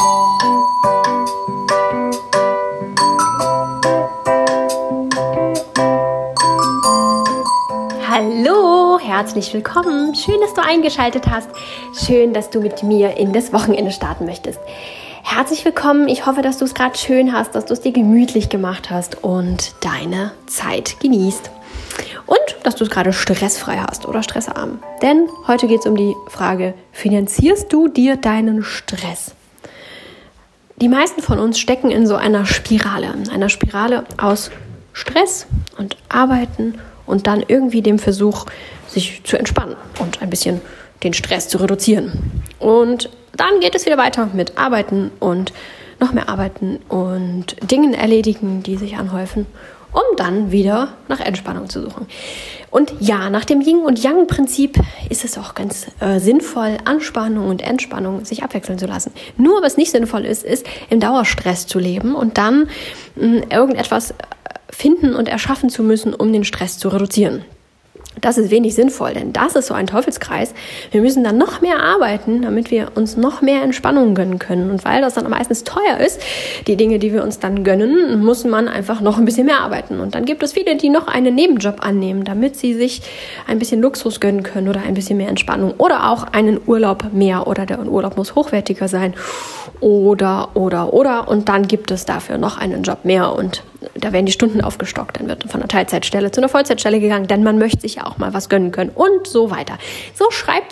Hallo, herzlich willkommen. Schön, dass du eingeschaltet hast. Schön, dass du mit mir in das Wochenende starten möchtest. Herzlich willkommen. Ich hoffe, dass du es gerade schön hast, dass du es dir gemütlich gemacht hast und deine Zeit genießt. Und dass du es gerade stressfrei hast oder stressarm. Denn heute geht es um die Frage, finanzierst du dir deinen Stress? Die meisten von uns stecken in so einer Spirale aus Stress und Arbeiten und dann irgendwie dem Versuch, sich zu entspannen und ein bisschen den Stress zu reduzieren. Und dann geht es wieder weiter mit Arbeiten und noch mehr Arbeiten und Dingen erledigen, die sich anhäufen, um dann wieder nach Entspannung zu suchen. Und ja, nach dem Yin- und Yang-Prinzip ist es auch ganz sinnvoll, Anspannung und Entspannung sich abwechseln zu lassen. Nur was nicht sinnvoll ist im Dauerstress zu leben und dann irgendetwas finden und erschaffen zu müssen, um den Stress zu reduzieren. Das ist wenig sinnvoll, denn das ist so ein Teufelskreis. Wir müssen dann noch mehr arbeiten, damit wir uns noch mehr Entspannung gönnen können. Und weil das dann meistens teuer ist, die Dinge, die wir uns dann gönnen, muss man einfach noch ein bisschen mehr arbeiten. Und dann gibt es viele, die noch einen Nebenjob annehmen, damit sie sich ein bisschen Luxus gönnen können oder ein bisschen mehr Entspannung oder auch einen Urlaub mehr oder der Urlaub muss hochwertiger sein oder. Und dann gibt es dafür noch einen Job mehr und da werden die Stunden aufgestockt, dann wird von einer Teilzeitstelle zu einer Vollzeitstelle gegangen, denn man möchte sich ja auch mal was gönnen können und so weiter. So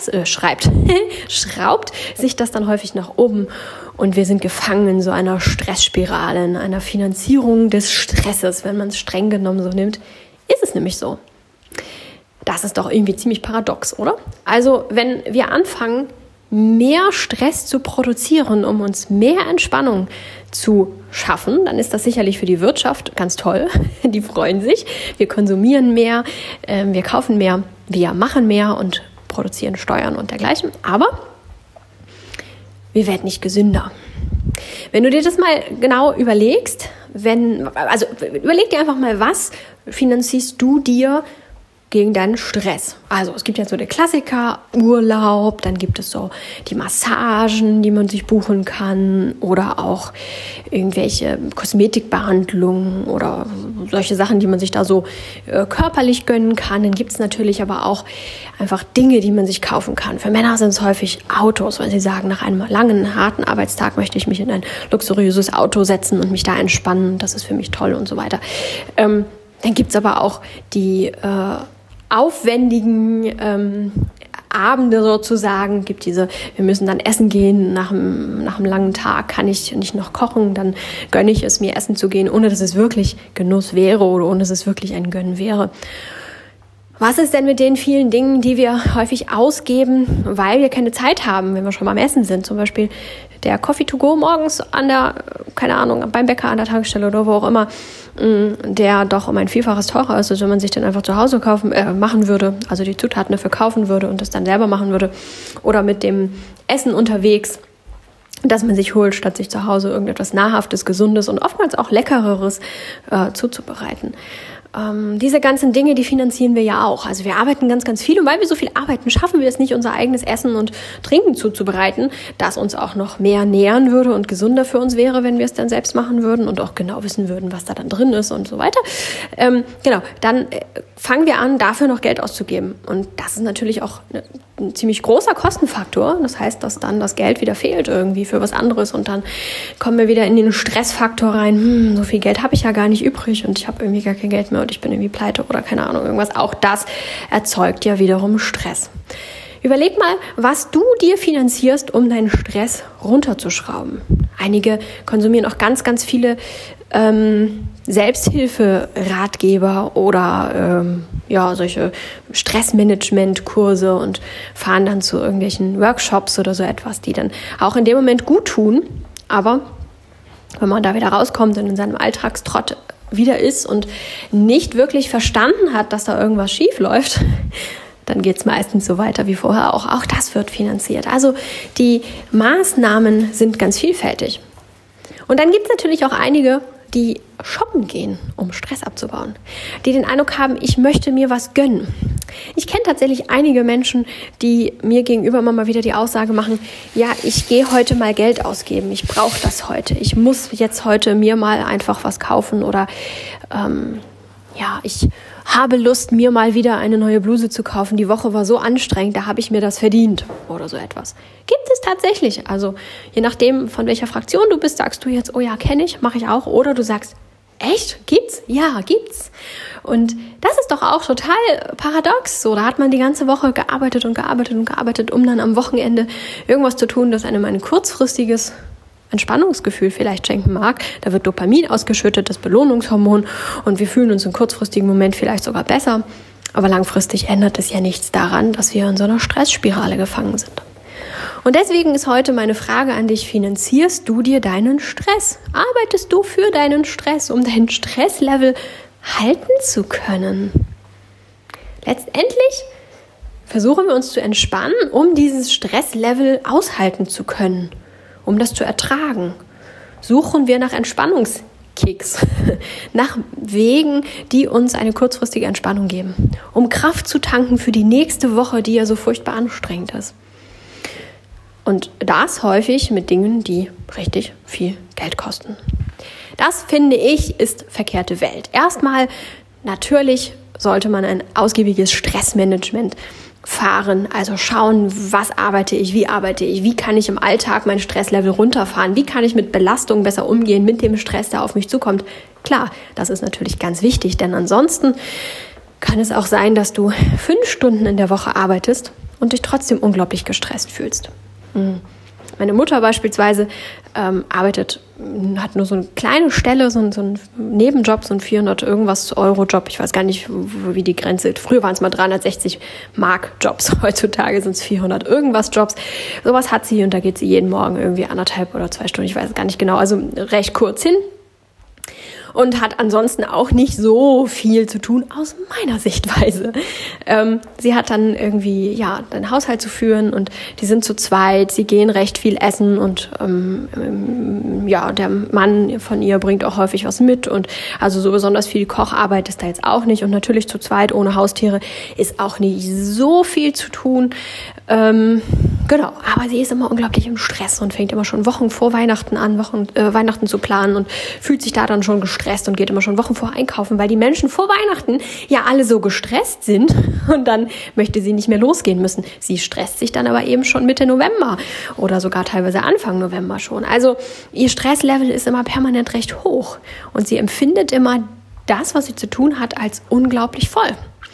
schraubt sich das dann häufig nach oben und wir sind gefangen in so einer Stressspirale, in einer Finanzierung des Stresses, wenn man es streng genommen so nimmt, ist es nämlich so. Das ist doch irgendwie ziemlich paradox, oder? Also wenn wir anfangen, mehr Stress zu produzieren, um uns mehr Entspannung zu schaffen, dann ist das sicherlich für die Wirtschaft ganz toll. Die freuen sich. Wir konsumieren mehr, wir kaufen mehr, wir machen mehr und produzieren Steuern und dergleichen. Aber wir werden nicht gesünder. Wenn du dir das mal genau überlegst, überleg dir einfach mal, was finanzierst du dir gegen deinen Stress. Also es gibt ja so den Klassiker, Urlaub, dann gibt es so die Massagen, die man sich buchen kann oder auch irgendwelche Kosmetikbehandlungen oder solche Sachen, die man sich da so körperlich gönnen kann. Dann gibt es natürlich aber auch einfach Dinge, die man sich kaufen kann. Für Männer sind es häufig Autos, weil sie sagen, nach einem langen, harten Arbeitstag möchte ich mich in ein luxuriöses Auto setzen und mich da entspannen. Das ist für mich toll und so weiter. Dann gibt es aber auch die aufwendigen Abende sozusagen, gibt wir müssen dann essen gehen, nach einem langen Tag kann ich nicht noch kochen, dann gönne ich es mir, essen zu gehen, ohne dass es wirklich Genuss wäre oder ohne dass es wirklich ein Gönnen wäre. Was ist denn mit den vielen Dingen, die wir häufig ausgeben, weil wir keine Zeit haben, wenn wir schon beim Essen sind? Zum Beispiel der Coffee to go morgens beim Bäcker an der Tankstelle oder wo auch immer, der doch um ein Vielfaches teurer ist, als wenn man sich den einfach zu Hause machen würde, also die Zutaten dafür kaufen würde und das dann selber machen würde. Oder mit dem Essen unterwegs, das man sich holt, statt sich zu Hause irgendetwas Nahrhaftes, Gesundes und oftmals auch Leckereres zuzubereiten. Diese ganzen Dinge, die finanzieren wir ja auch. Also wir arbeiten ganz, ganz viel und weil wir so viel arbeiten, schaffen wir es nicht, unser eigenes Essen und Trinken zuzubereiten, das uns auch noch mehr nähren würde und gesunder für uns wäre, wenn wir es dann selbst machen würden und auch genau wissen würden, was da dann drin ist und so weiter. Dann fangen wir an, dafür noch Geld auszugeben. Und das ist natürlich auch ein ziemlich großer Kostenfaktor. Das heißt, dass dann das Geld wieder fehlt irgendwie für was anderes und dann kommen wir wieder in den Stressfaktor rein. So viel Geld habe ich ja gar nicht übrig und ich habe irgendwie gar kein Geld mehr und ich bin irgendwie pleite oder keine Ahnung, irgendwas. Auch das erzeugt ja wiederum Stress. Überleg mal, was du dir finanzierst, um deinen Stress runterzuschrauben. Einige konsumieren auch ganz, ganz viele Selbsthilfe-Ratgeber oder solche Stressmanagement-Kurse und fahren dann zu irgendwelchen Workshops oder so etwas, die dann auch in dem Moment gut tun. Aber wenn man da wieder rauskommt und in seinem Alltagstrott wieder ist und nicht wirklich verstanden hat, dass da irgendwas schief läuft, dann geht es meistens so weiter wie vorher auch. Auch das wird finanziert. Also die Maßnahmen sind ganz vielfältig. Und dann gibt es natürlich auch einige, die shoppen gehen, um Stress abzubauen, die den Eindruck haben, ich möchte mir was gönnen. Ich kenne tatsächlich einige Menschen, die mir gegenüber immer mal wieder die Aussage machen, ja, ich gehe heute mal Geld ausgeben, ich brauche das heute, ich muss jetzt heute mir mal einfach was kaufen oder ich habe Lust, mir mal wieder eine neue Bluse zu kaufen. Die Woche war so anstrengend, da habe ich mir das verdient oder so etwas. Gibt es tatsächlich. Also je nachdem, von welcher Fraktion du bist, sagst du jetzt, oh ja, kenne ich, mache ich auch. Oder du sagst, echt? Gibt's? Ja, gibt's. Und das ist doch auch total paradox. So, da hat man die ganze Woche gearbeitet, um dann am Wochenende irgendwas zu tun, das einem ein kurzfristiges Entspannungsgefühl vielleicht schenken mag. Da wird Dopamin ausgeschüttet, das Belohnungshormon, und wir fühlen uns im kurzfristigen Moment vielleicht sogar besser. Aber langfristig ändert es ja nichts daran, dass wir in so einer Stressspirale gefangen sind. Und deswegen ist heute meine Frage an dich: Finanzierst du dir deinen Stress? Arbeitest du für deinen Stress, um dein Stresslevel halten zu können? Letztendlich versuchen wir uns zu entspannen, um dieses Stresslevel aushalten zu können. Um das zu ertragen, suchen wir nach Entspannungskicks, nach Wegen, die uns eine kurzfristige Entspannung geben, um Kraft zu tanken für die nächste Woche, die ja so furchtbar anstrengend ist. Und das häufig mit Dingen, die richtig viel Geld kosten. Das, finde ich, ist verkehrte Welt. Erstmal, natürlich sollte man ein ausgiebiges Stressmanagement fahren, also schauen, was arbeite ich, wie kann ich im Alltag mein Stresslevel runterfahren, wie kann ich mit Belastung besser umgehen, mit dem Stress, der auf mich zukommt. Klar, das ist natürlich ganz wichtig, denn ansonsten kann es auch sein, dass du 5 Stunden in der Woche arbeitest und dich trotzdem unglaublich gestresst fühlst. Meine Mutter beispielsweise hat nur so eine kleine Stelle, so einen Nebenjob, so einen 400-irgendwas-Euro-Job. Ich weiß gar nicht, wie die Grenze ist. Früher waren es mal 360 Mark-Jobs. Heutzutage sind es 400-irgendwas-Jobs. Sowas hat sie, und da geht sie jeden Morgen irgendwie 1,5 oder 2 Stunden. Ich weiß es gar nicht genau. Also recht kurz hin. Und hat ansonsten auch nicht so viel zu tun, aus meiner Sichtweise. Sie hat dann irgendwie, den Haushalt zu führen, und die sind zu zweit, sie gehen recht viel essen, und der Mann von ihr bringt auch häufig was mit, und also so besonders viel Kocharbeit ist da jetzt auch nicht, und natürlich zu zweit ohne Haustiere ist auch nicht so viel zu tun. Aber sie ist immer unglaublich im Stress und fängt immer schon Wochen vor Weihnachten an, Weihnachten zu planen, und fühlt sich da dann schon gestresst und geht immer schon Wochen vor einkaufen, weil die Menschen vor Weihnachten ja alle so gestresst sind, und dann möchte sie nicht mehr losgehen müssen. Sie stresst sich dann aber eben schon Mitte November oder sogar teilweise Anfang November schon. Also ihr Stresslevel ist immer permanent recht hoch, und sie empfindet immer das, was sie zu tun hat, als unglaublich voll.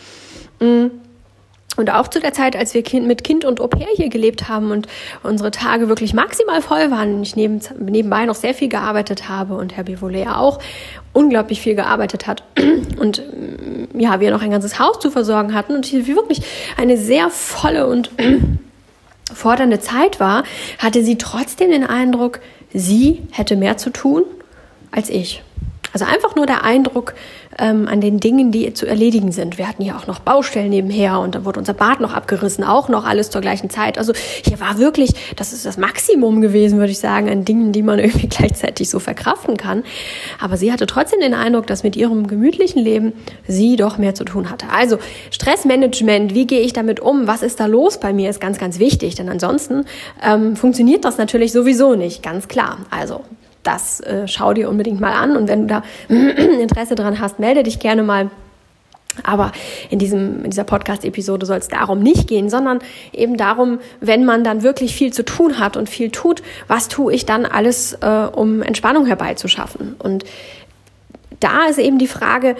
Und auch zu der Zeit, als wir mit Kind und Au-pair hier gelebt haben und unsere Tage wirklich maximal voll waren, und ich nebenbei noch sehr viel gearbeitet habe und Herr Bivolet auch unglaublich viel gearbeitet hat und wir noch ein ganzes Haus zu versorgen hatten und hier wirklich eine sehr volle und fordernde Zeit war, hatte sie trotzdem den Eindruck, sie hätte mehr zu tun als ich. Also einfach nur der Eindruck an den Dingen, die zu erledigen sind. Wir hatten hier auch noch Baustellen nebenher, und dann wurde unser Bad noch abgerissen, auch noch alles zur gleichen Zeit. Also hier war wirklich, das ist das Maximum gewesen, würde ich sagen, an Dingen, die man irgendwie gleichzeitig so verkraften kann. Aber sie hatte trotzdem den Eindruck, dass mit ihrem gemütlichen Leben sie doch mehr zu tun hatte. Also Stressmanagement, wie gehe ich damit um? Was ist da los bei mir, ist ganz, ganz wichtig. Denn ansonsten funktioniert das natürlich sowieso nicht, ganz klar. Also das schau dir unbedingt mal an, und wenn du da Interesse dran hast, melde dich gerne mal. Aber in dieser Podcast-Episode soll es darum nicht gehen, sondern eben darum, wenn man dann wirklich viel zu tun hat und viel tut, was tue ich dann alles, um Entspannung herbeizuschaffen? Und da ist eben die Frage,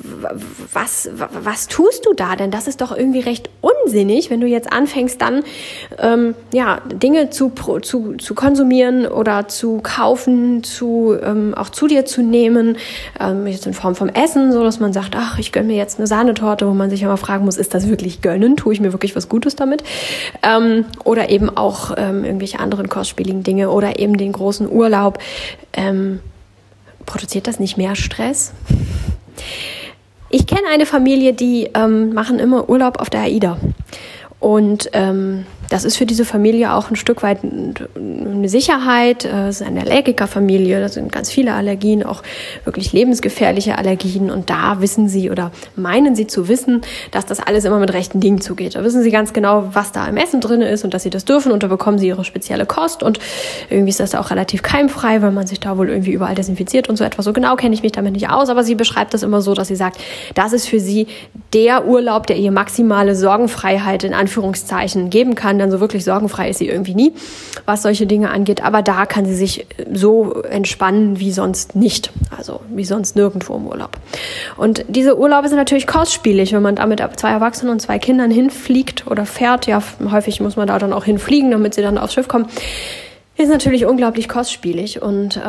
was tust du da? Denn das ist doch irgendwie recht unsinnig, wenn du jetzt anfängst, dann Dinge zu konsumieren oder zu kaufen, auch zu dir zu nehmen, jetzt in Form vom Essen, so dass man sagt, ach, ich gönne mir jetzt eine Sahnetorte, wo man sich immer fragen muss, ist das wirklich gönnen? Tue ich mir wirklich was Gutes damit? Oder eben auch irgendwelche anderen kostspieligen Dinge oder eben den großen Urlaub. Produziert das nicht mehr Stress? Ich kenne eine Familie, die machen immer Urlaub auf der AIDA. Und das ist für diese Familie auch ein Stück weit eine Sicherheit. Es ist eine Allergikerfamilie, da sind ganz viele Allergien, auch wirklich lebensgefährliche Allergien. Und da wissen sie oder meinen sie zu wissen, dass das alles immer mit rechten Dingen zugeht. Da wissen sie ganz genau, was da im Essen drin ist und dass sie das dürfen. Und da bekommen sie ihre spezielle Kost. Und irgendwie ist das auch relativ keimfrei, weil man sich da wohl irgendwie überall desinfiziert und so etwas. So genau kenne ich mich damit nicht aus. Aber sie beschreibt das immer so, dass sie sagt, das ist für sie der Urlaub, der ihr maximale Sorgenfreiheit in Anführungszeichen geben kann. Denn so wirklich sorgenfrei ist sie irgendwie nie, was solche Dinge angeht. Aber da kann sie sich so entspannen wie sonst nicht. Also wie sonst nirgendwo im Urlaub. Und diese Urlaube sind natürlich kostspielig, wenn man da mit 2 Erwachsenen und 2 Kindern hinfliegt oder fährt. Ja, häufig muss man da dann auch hinfliegen, damit sie dann aufs Schiff kommen. Ist natürlich unglaublich kostspielig. Und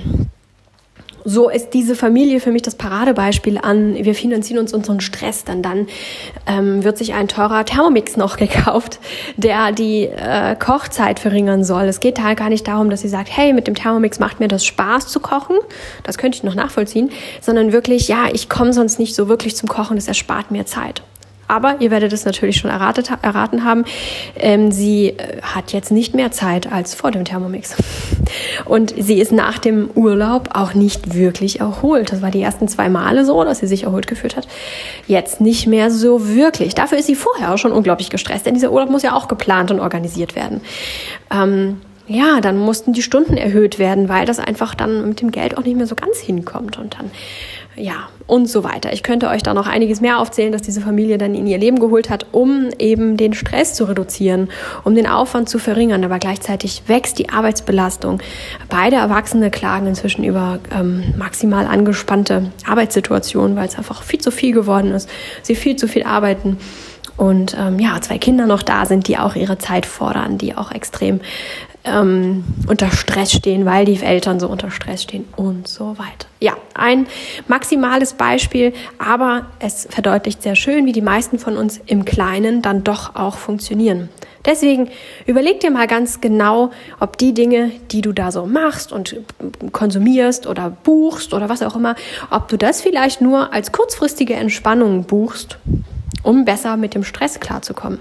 so ist diese Familie für mich das Paradebeispiel an, wir finanzieren uns unseren Stress, dann wird sich ein teurer Thermomix noch gekauft, der die Kochzeit verringern soll. Es geht halt gar nicht darum, dass sie sagt, hey, mit dem Thermomix macht mir das Spaß zu kochen, das könnte ich noch nachvollziehen, sondern wirklich, ja, ich komme sonst nicht so wirklich zum Kochen, das erspart mir Zeit. Aber ihr werdet es natürlich schon erraten haben, sie hat jetzt nicht mehr Zeit als vor dem Thermomix. Und sie ist nach dem Urlaub auch nicht wirklich erholt. Das war die ersten 2 Male so, dass sie sich erholt gefühlt hat. Jetzt nicht mehr so wirklich. Dafür ist sie vorher auch schon unglaublich gestresst, denn dieser Urlaub muss ja auch geplant und organisiert werden. Ja, dann mussten die Stunden erhöht werden, weil das einfach dann mit dem Geld auch nicht mehr so ganz hinkommt und dann, ja, und so weiter. Ich könnte euch da noch einiges mehr aufzählen, dass diese Familie dann in ihr Leben geholt hat, um eben den Stress zu reduzieren, um den Aufwand zu verringern, aber gleichzeitig wächst die Arbeitsbelastung. Beide Erwachsene klagen inzwischen über maximal angespannte Arbeitssituationen, weil es einfach viel zu viel geworden ist, sie viel zu viel arbeiten. Und 2 Kinder noch da sind, die auch ihre Zeit fordern, die auch extrem unter Stress stehen, weil die Eltern so unter Stress stehen und so weiter. Ja, ein maximales Beispiel, aber es verdeutlicht sehr schön, wie die meisten von uns im Kleinen dann doch auch funktionieren. Deswegen überleg dir mal ganz genau, ob die Dinge, die du da so machst und konsumierst oder buchst oder was auch immer, ob du das vielleicht nur als kurzfristige Entspannung buchst, um besser mit dem Stress klarzukommen.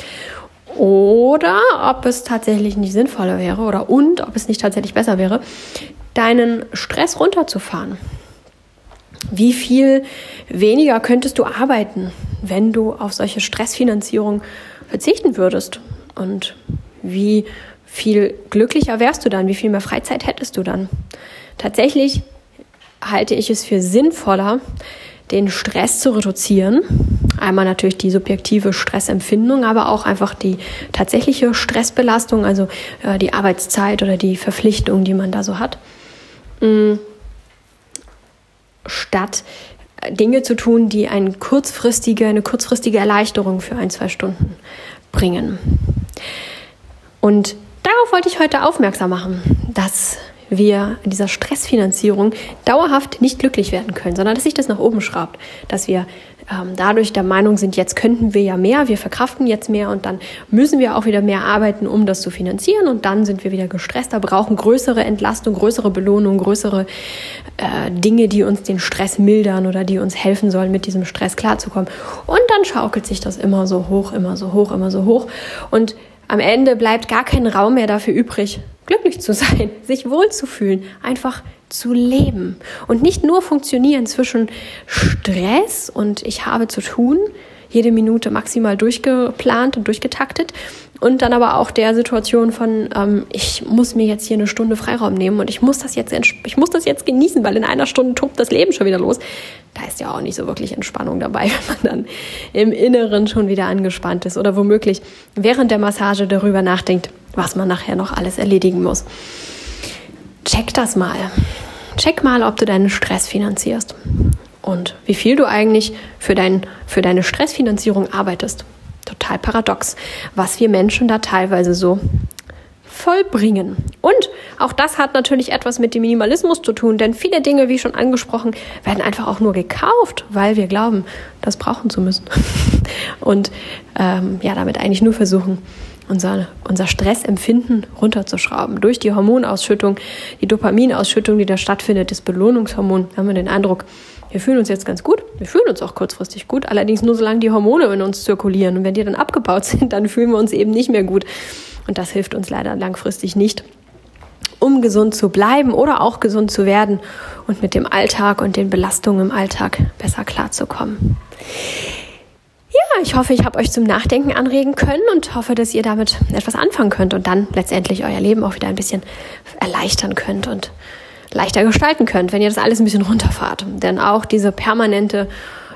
Oder ob es tatsächlich nicht sinnvoller wäre ob es nicht tatsächlich besser wäre, deinen Stress runterzufahren. Wie viel weniger könntest du arbeiten, wenn du auf solche Stressfinanzierung verzichten würdest? Und wie viel glücklicher wärst du dann? Wie viel mehr Freizeit hättest du dann? Tatsächlich halte ich es für sinnvoller, den Stress zu reduzieren. Einmal natürlich die subjektive Stressempfindung, aber auch einfach die tatsächliche Stressbelastung, also die Arbeitszeit oder die Verpflichtung, die man da so hat. Statt Dinge zu tun, die eine kurzfristige Erleichterung für 1-2 Stunden bringen. Und darauf wollte ich heute aufmerksam machen, dass wir in dieser Stressfinanzierung dauerhaft nicht glücklich werden können, sondern dass sich das nach oben schraubt, dass wir dadurch der Meinung sind, jetzt könnten wir ja mehr, wir verkraften jetzt mehr und dann müssen wir auch wieder mehr arbeiten, um das zu finanzieren und dann sind wir wieder gestresster, brauchen größere Entlastung, größere Belohnung, größere Dinge, die uns den Stress mildern oder die uns helfen sollen, mit diesem Stress klarzukommen. Und dann schaukelt sich das immer so hoch, immer so hoch, immer so hoch und am Ende bleibt gar kein Raum mehr dafür übrig, glücklich zu sein, sich wohlzufühlen, einfach zu leben und nicht nur funktionieren zwischen Stress und ich habe zu tun, jede Minute maximal durchgeplant und durchgetaktet und dann aber auch der Situation von ich muss mir jetzt hier eine Stunde Freiraum nehmen und ich muss das jetzt genießen, weil in einer Stunde tobt das Leben schon wieder los. Da ist ja auch nicht so wirklich Entspannung dabei, wenn man dann im Inneren schon wieder angespannt ist oder womöglich während der Massage darüber nachdenkt, was man nachher noch alles erledigen muss. Check das mal. Check mal, ob du deinen Stress finanzierst und wie viel du eigentlich für deine Stressfinanzierung arbeitest. Total paradox, was wir Menschen da teilweise so vollbringen. Und auch das hat natürlich etwas mit dem Minimalismus zu tun, denn viele Dinge, wie schon angesprochen, werden einfach auch nur gekauft, weil wir glauben, das brauchen zu müssen. Und damit eigentlich nur versuchen, unser Stressempfinden runterzuschrauben. Durch die Hormonausschüttung, die Dopaminausschüttung, die da stattfindet, das Belohnungshormon, haben wir den Eindruck, wir fühlen uns jetzt ganz gut, wir fühlen uns auch kurzfristig gut, allerdings nur solange die Hormone in uns zirkulieren. Und wenn die dann abgebaut sind, dann fühlen wir uns eben nicht mehr gut. Und das hilft uns leider langfristig nicht, um gesund zu bleiben oder auch gesund zu werden und mit dem Alltag und den Belastungen im Alltag besser klarzukommen. Ja, ich hoffe, ich habe euch zum Nachdenken anregen können und hoffe, dass ihr damit etwas anfangen könnt und dann letztendlich euer Leben auch wieder ein bisschen erleichtern könnt und leichter gestalten könnt, wenn ihr das alles ein bisschen runterfahrt. Denn auch diese permanente,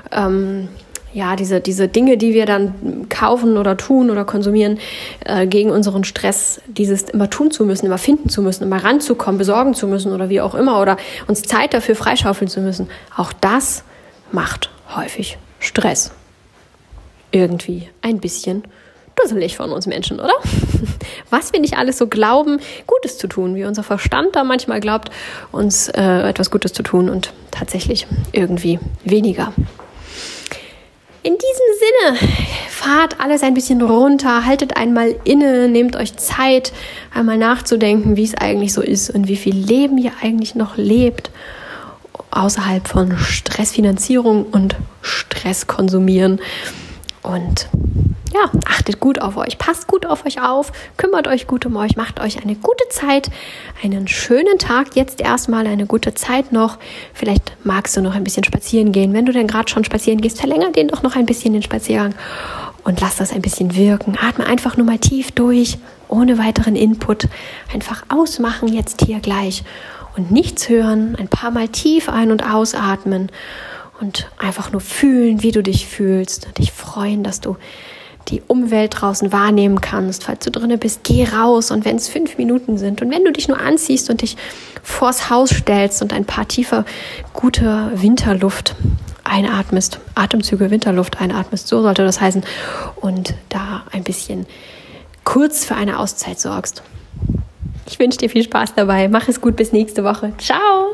diese Dinge, die wir dann kaufen oder tun oder konsumieren, gegen unseren Stress, dieses immer tun zu müssen, immer finden zu müssen, immer ranzukommen, besorgen zu müssen oder wie auch immer oder uns Zeit dafür freischaufeln zu müssen, auch das macht häufig Stress. Irgendwie ein bisschen dusselig von uns Menschen, oder? Was wir nicht alles so glauben, Gutes zu tun, wie unser Verstand da manchmal glaubt, uns etwas Gutes zu tun und tatsächlich irgendwie weniger. In diesem Sinne, fahrt alles ein bisschen runter, haltet einmal inne, nehmt euch Zeit, einmal nachzudenken, wie es eigentlich so ist und wie viel Leben ihr eigentlich noch lebt, außerhalb von Stressfinanzierung und Stresskonsumieren. Und ja, achtet gut auf euch, passt gut auf euch auf, kümmert euch gut um euch, macht euch eine gute Zeit, einen schönen Tag, jetzt erstmal eine gute Zeit noch. Vielleicht magst du noch ein bisschen spazieren gehen. Wenn du denn gerade schon spazieren gehst, verlänger den doch noch ein bisschen den Spaziergang und lass das ein bisschen wirken. Atme einfach nur mal tief durch, ohne weiteren Input. Einfach ausmachen jetzt hier gleich und nichts hören, ein paar Mal tief ein- und ausatmen. Und einfach nur fühlen, wie du dich fühlst. Dich freuen, dass du die Umwelt draußen wahrnehmen kannst. Falls du drinnen bist, geh raus. Und wenn es 5 Minuten sind und wenn du dich nur anziehst und dich vors Haus stellst und ein paar tiefe, gute Winterluft einatmest, Atemzüge Winterluft einatmest, so sollte das heißen. Und da ein bisschen kurz für eine Auszeit sorgst. Ich wünsche dir viel Spaß dabei. Mach es gut, bis nächste Woche. Ciao!